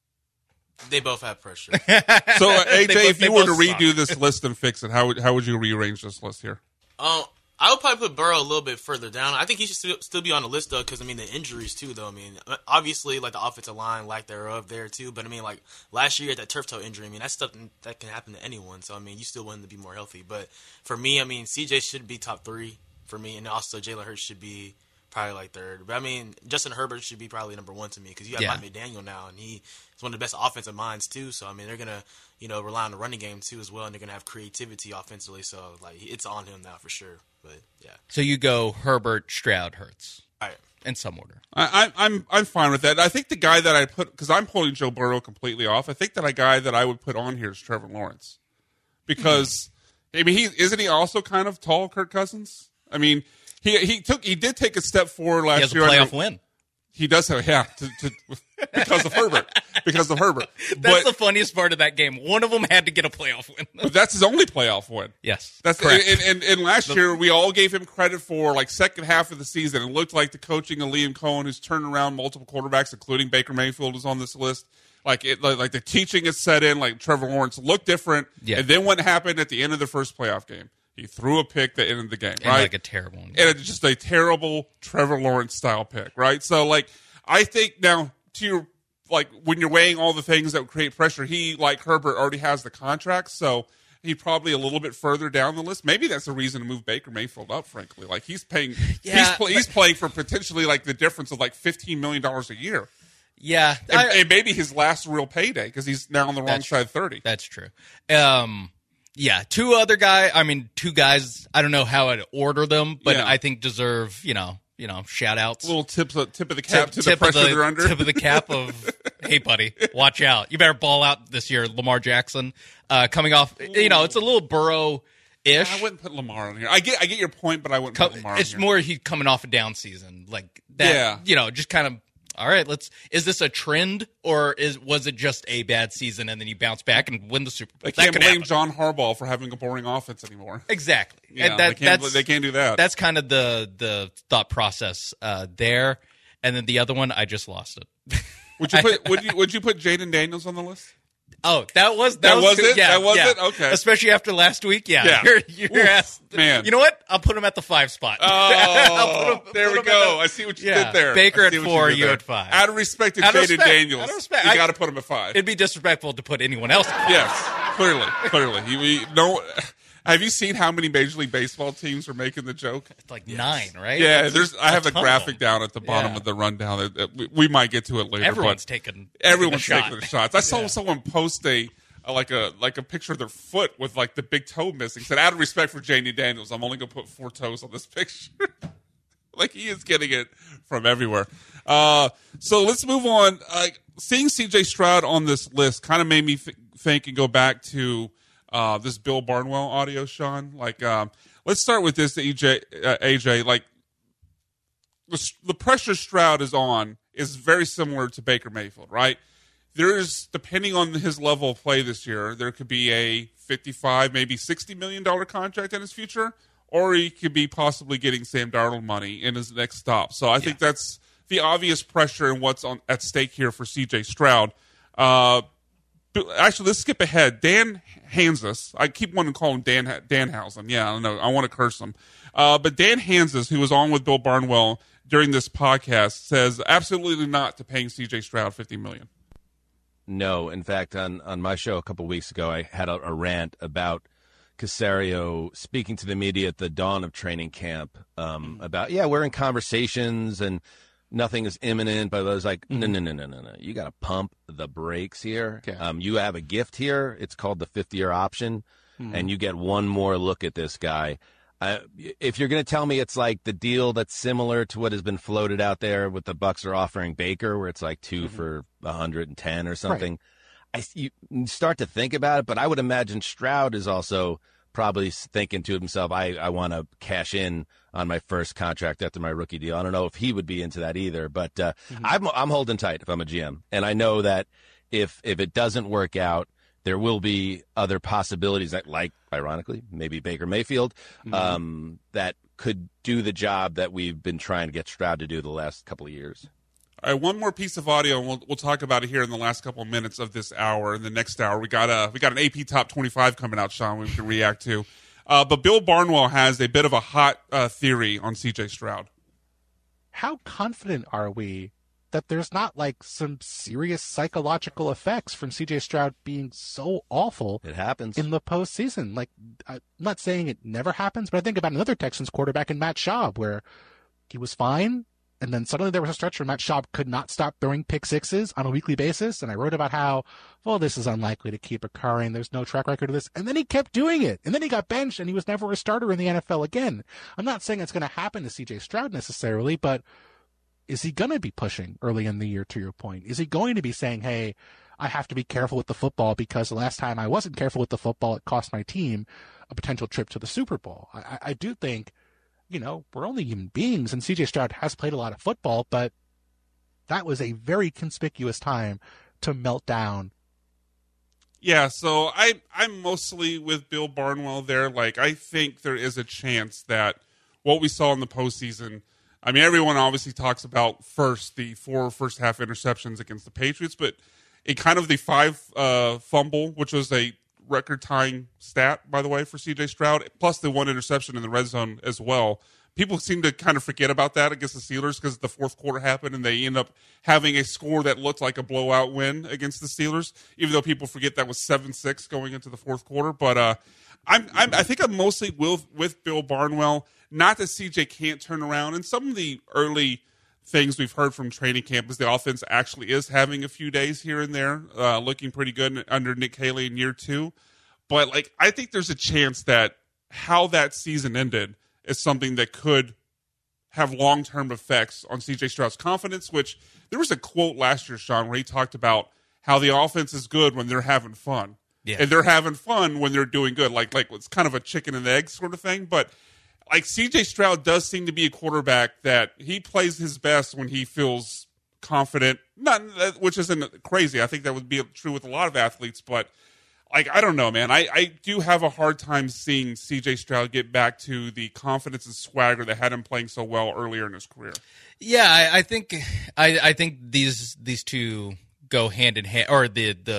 They both have pressure. So uh, A J, both- if they you were to both suck. redo this list and fix it, how would how would you rearrange this list here? um, I would probably put Burrow a little bit further down. I think he should still, still be on the list though, because I mean the injuries too. Though I mean, obviously like the offensive line, lack thereof, there too. But I mean, like last year that turf toe injury, I mean that's stuff that can happen to anyone. So I mean, you still want him to be more healthy. But for me, I mean, C J should be top three for me, and also Jalen Hurts should be probably like third. But I mean, Justin Herbert should be probably number one to me because you have Yeah. Mike McDaniel now, and he is one of the best offensive minds too. So I mean, they're gonna you know rely on the running game too as well, and they're gonna have creativity offensively. So like it's on him now for sure. But yeah, So you go Herbert, Stroud, Hurts, all right. in some order. I, I, I'm I'm fine with that. I think the guy that I put because I'm pulling Joe Burrow completely off. I think that a guy that I would put on here is Trevor Lawrence because I mean he isn't he also kind of tall, Kirk Cousins. I mean he he took he did take a step forward last He has a year. playoff under- win. He does have yeah to, to, because of Herbert because of Herbert. That's but, the funniest part of that game. One of them had to get a playoff win. but that's his only playoff win. Yes, That's correct. and, and, and last year we all gave him credit for like second half of the season. It looked like the coaching of Liam Cohen, who's turned around multiple quarterbacks, including Baker Mayfield, was on this list. Like it, like, like the teaching is set in. Like Trevor Lawrence looked different. Yeah. And then what happened at the end of the first playoff game? He threw a pick that ended the game. And right, like a terrible one. and it's just a terrible Trevor Lawrence style pick. Right. So like I think now to your like when you're weighing all the things that would create pressure, he like Herbert already has the contract, so he's probably a little bit further down the list. Maybe that's a reason to move Baker Mayfield up. Frankly, like he's paying, Yeah, he's, pl- but- he's playing for potentially like the difference of like fifteen million dollars a year, Yeah, and, I- and maybe his last real payday because he's now on the wrong That's side of thirty. that's true. Um, yeah, two other guy. I mean, two guys. I don't know how I'd order them, but Yeah. I think deserve you know you know shout outs. Little tips, tip of the cap to the tip pressure of the, they're under. Tip of the cap of, hey, buddy, watch out. You better ball out this year, Lamar Jackson. Uh, coming off, you know, it's a little Burrow-ish. I wouldn't put Lamar on here. I get, I get your point, but I wouldn't Co- put Lamar. it's on here. more he's coming off a down season. Like that, Yeah. you know, just kind of, all right, let's, is this a trend or is was it just a bad season and then you bounce back and win the Super Bowl? They That can't could blame happen. John Harbaugh for having a boring offense anymore. Exactly. Yeah, And that, they, can't, that's, they can't do that. That's kind of the, the thought process uh, there. And then the other one, I just lost it. Would you put would you would you put Jaden Daniels on the list? Oh, that was that, That was, was good. it? Yeah, That was yeah. it? Okay. Especially after last week. Yeah. Yeah. You're, you're Oof, asked, man. You know what? I'll put him at the five spot. Oh, put him- there put we him go. at the- I see what you yeah. did there. Baker I at see what four, did you there. at five. Out of respect to Out of Jaden respect. Daniels, Out of respect. you I- got to put him at five. It'd be disrespectful to put anyone else. Yes, clearly, clearly. He, we, no, have you seen how many Major League Baseball teams are making the joke? It's like nine, right? Yeah, It's there's. just I have a ton of graphic them. down at the bottom Yeah. of the rundown. That, that we, we might get to it later. Everyone's but taking everyone's taking a taking shot. the shots. I saw Yeah. someone post a, a like a like a picture of their foot with like the big toe missing. Said, out of respect for J D Daniels, I'm only gonna put four toes on this picture. Like he is getting it from everywhere. Uh, so let's move on. Uh, seeing C J Stroud on this list kind of made me th- think and go back to uh, this Bill Barnwell audio, Sean. Like, um, let's start with this, E J, uh, A J. Like, the, the pressure Stroud is on is very similar to Baker Mayfield, right? There's, depending on his level of play this year, there could be a fifty-five, maybe sixty million dollars contract in his future, or he could be possibly getting Sam Darnold money in his next stop. So I yeah. think that's the obvious pressure and what's on at stake here for C J Stroud. Uh, actually, let's skip ahead. Dan Hanzus, I keep wanting to call him Dan Danhausen. Yeah, I don't know. I want to curse him. Uh, but Dan Hanzus, who was on with Bill Barnwell during this podcast, says absolutely not to paying C J Stroud fifty million dollars. No. In fact, on, on my show a couple weeks ago, I had a, a rant about Caserio speaking to the media at the dawn of training camp um, mm-hmm. about, yeah, we're in conversations and nothing is imminent, but I was like, no, no, no, no, no, no. You got to pump the brakes here. Okay. Um, you have a gift here. It's called the fifth-year option, mm-hmm. and you get one more look at this guy. Uh, if you're going to tell me it's like the deal that's similar to what has been floated out there with the Bucs are offering Baker, where it's like two mm-hmm. for one hundred ten or something, right. I you start to think about it. But I would imagine Stroud is also probably thinking to himself, I, I want to cash in on my first contract after my rookie deal. I don't know if he would be into that either, but uh, mm-hmm. I'm I'm holding tight if I'm a G M, and I know that if if it doesn't work out, there will be other possibilities that, like, ironically, maybe Baker Mayfield, mm-hmm. um, that could do the job that we've been trying to get Stroud to do the last couple of years. All right, one more piece of audio, and we'll we'll talk about it here in the last couple of minutes of this hour. In the next hour, we got a we got an A P Top twenty-five coming out, Sean. We can react to. Uh, but Bill Barnwell has a bit of a hot uh, theory on C J Stroud. How confident are we that there's not like some serious psychological effects from C J Stroud being so awful? It happens in the postseason. Like, I'm not saying it never happens, but I think about another Texans quarterback in Matt Schaub, where he was fine, and then suddenly there was a stretch where Matt Schaub could not stop throwing pick sixes on a weekly basis, and I wrote about how, well, this is unlikely to keep occurring. There's no track record of this. And then he kept doing it. And then he got benched, and he was never a starter in the N F L again. I'm not saying it's going to happen to C J Stroud necessarily, but is he going to be pushing early in the year, to your point? Is he going to be saying, hey, I have to be careful with the football because the last time I wasn't careful with the football, it cost my team a potential trip to the Super Bowl? I, I do think, you know, we're only human beings, and C J Stroud has played a lot of football, but that was a very conspicuous time to melt down. Yeah, so I, I'm mostly with Bill Barnwell there. Like, I think there is a chance that what we saw in the postseason, I mean, everyone obviously talks about first the four first half interceptions against the Patriots, but it kind of the five uh, fumble, which was a record tying stat, by the way, for C J Stroud, plus the one interception in the red zone as well. People seem to kind of forget about that against the Steelers because the fourth quarter happened and they end up having a score that looked like a blowout win against the Steelers, even though people forget that was seven six going into the fourth quarter. But uh, I'm, I'm, I think I'm mostly with, with Bill Barnwell. Not that C J can't turn around. And some of the early things we've heard from training camp is the offense actually is having a few days here and there, uh, looking pretty good under Nick Haley in year two. But, like, I think there's a chance that how that season ended is something that could have long-term effects on C J Stroud's confidence, which there was a quote last year, Sean, where he talked about how the offense is good when they're having fun. Yeah. And they're having fun when they're doing good. Like, like it's kind of a chicken and egg sort of thing. But, like, C J Stroud does seem to be a quarterback that he plays his best when he feels confident, not which isn't crazy. I think that would be true with a lot of athletes, but like, I don't know, man. I, I do have a hard time seeing C J Stroud get back to the confidence and swagger that had him playing so well earlier in his career. Yeah, I, I think I, I think these these two go hand in hand, or the the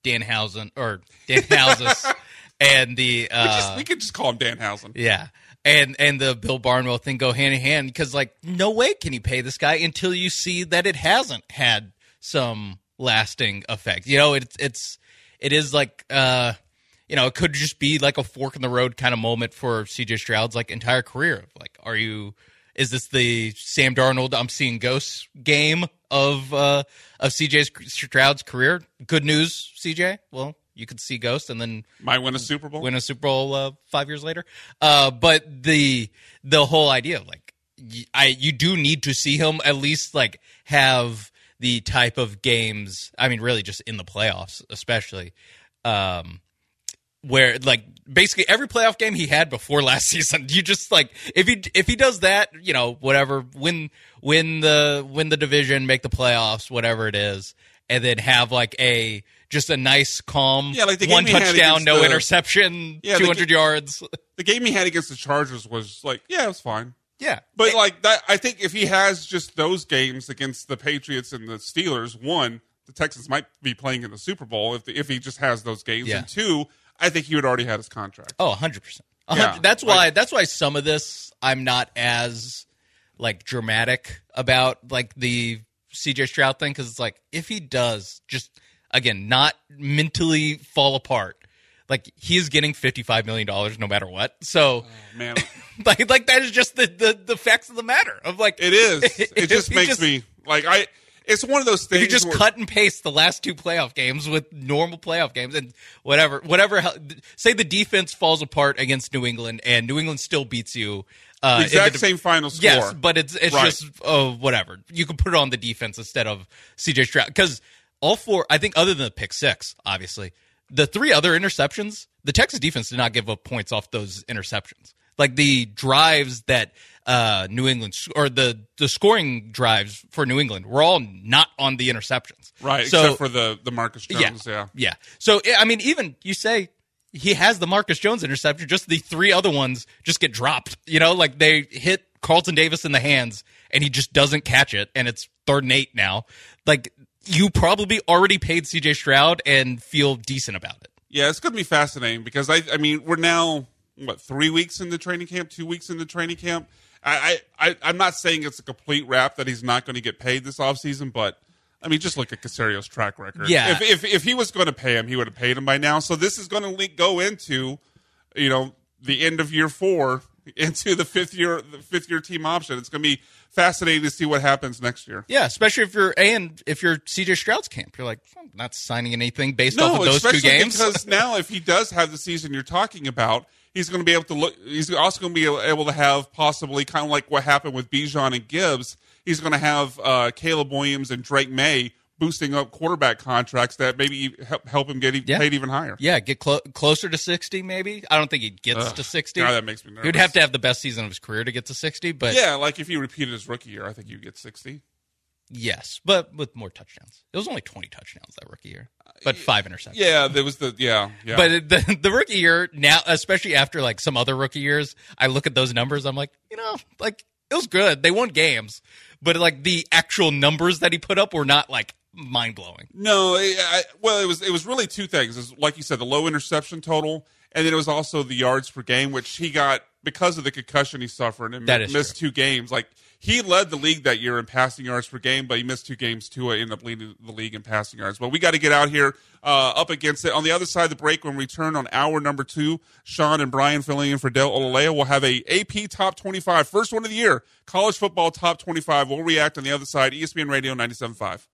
Danhausen or Danhausen and the uh, we, just, we could just call him Danhausen. Yeah. And and the Bill Barnwell thing go hand in hand because, like, no way can you pay this guy until you see that it hasn't had some lasting effect. You know, it's it's it is like uh, you know, it could just be like a fork in the road kind of moment for C J Stroud's like entire career. Like, are you? Is this the Sam Darnold I'm seeing ghosts game of uh, of C J Stroud's career? Good news, C J. Well, you could see ghosts and then might win a Super Bowl. Win a Super Bowl uh, five years later. Uh, but the the whole idea of like I you do need to see him at least like have the type of games. I mean, really, just in the playoffs, especially. Um, Where like basically every playoff game he had before last season, you just like if he if he does that, you know, whatever, win win the win the division, make the playoffs, whatever it is, and then have like a just a nice calm yeah, like the one game he had touchdown, no the, interception, yeah, two hundred the, yards. The game he had against the Chargers was like, yeah, it was fine. Yeah, but it, like that, I think if he has just those games against the Patriots and the Steelers, one, the Texans might be playing in the Super Bowl if the, if he just has those games, yeah. and two, I think he would already had his contract. Oh, one hundred percent. Yeah, that's why like, that's why some of this I'm not as like dramatic about like the C J Stroud thing because it's like if he does just again not mentally fall apart, like he is getting fifty-five million dollars no matter what. So oh, man, like like that is just the, the the facts of the matter of like it is. It just makes just, me like I. It's one of those things. You just where, cut and paste the last two playoff games with normal playoff games and whatever, whatever. Say the defense falls apart against New England and New England still beats you. Uh, the exact the, same final score. Yes, but it's it's right. just uh, whatever. You can put it on the defense instead of C J Stroud because all four. I think other than the pick six, obviously, the three other interceptions, the Texas defense did not give up points off those interceptions. Like the drives that uh, New England or the the scoring drives for New England were all not on the interceptions, right? So, except for the the Marcus Jones, yeah, yeah, yeah. So I mean, even you say he has the Marcus Jones interception, just the three other ones just get dropped. You know, like they hit Carlton Davis in the hands, and he just doesn't catch it, and it's third and eight now. Like you probably already paid C J Stroud and feel decent about it. Yeah, it's going to be fascinating because I, I mean, we're now. What, three weeks in the training camp, two weeks in the training camp? I, I, I'm not saying it's a complete wrap that he's not going to get paid this offseason, but, I mean, just look at Casario's track record. Yeah. If, if, if he was going to pay him, he would have paid him by now. So this is going to go into, you know, the end of year four into the fifth year the fifth year team option. It's going to be fascinating to see what happens next year. Yeah, especially if you're and if you're C J Stroud's camp, you're like, I'm not signing anything based no, off of those two games. Because now if he does have the season you're talking about, he's going to be able to look. He's also going to be able to have possibly kind of like what happened with Bijan and Gibbs. He's going to have uh, Caleb Williams and Drake May boosting up quarterback contracts that maybe help, help him get yeah. paid even higher. Yeah, get clo- closer to sixty maybe. I don't think he gets Ugh, to sixty. God, that makes me nervous. He'd have to have the best season of his career to get to sixty. But yeah, like if he repeated his rookie year, I think you get sixty. Yes, but with more touchdowns. It was only twenty touchdowns that rookie year, but five interceptions. Yeah, there was the yeah, yeah. But the the rookie year now, especially after like some other rookie years, I look at those numbers. I'm like, you know, like it was good. They won games, but like the actual numbers that he put up were not like mind blowing. No, I, well, it was it was really two things. It was, like you said, the low interception total, and then it was also the yards per game, which he got because of the concussion he suffered and that is missed true. two games. Like he led the league that year in passing yards per game, but he missed two games too. It ended up leading the league in passing yards. But we got to get out here uh, up against it. On the other side of the break, when we return on hour number two, Sean and Brian filling in for Dale Olalea, we'll have a A P Top twenty-five, first one of the year, college football Top twenty-five. We'll react on the other side, E S P N Radio ninety-seven point five.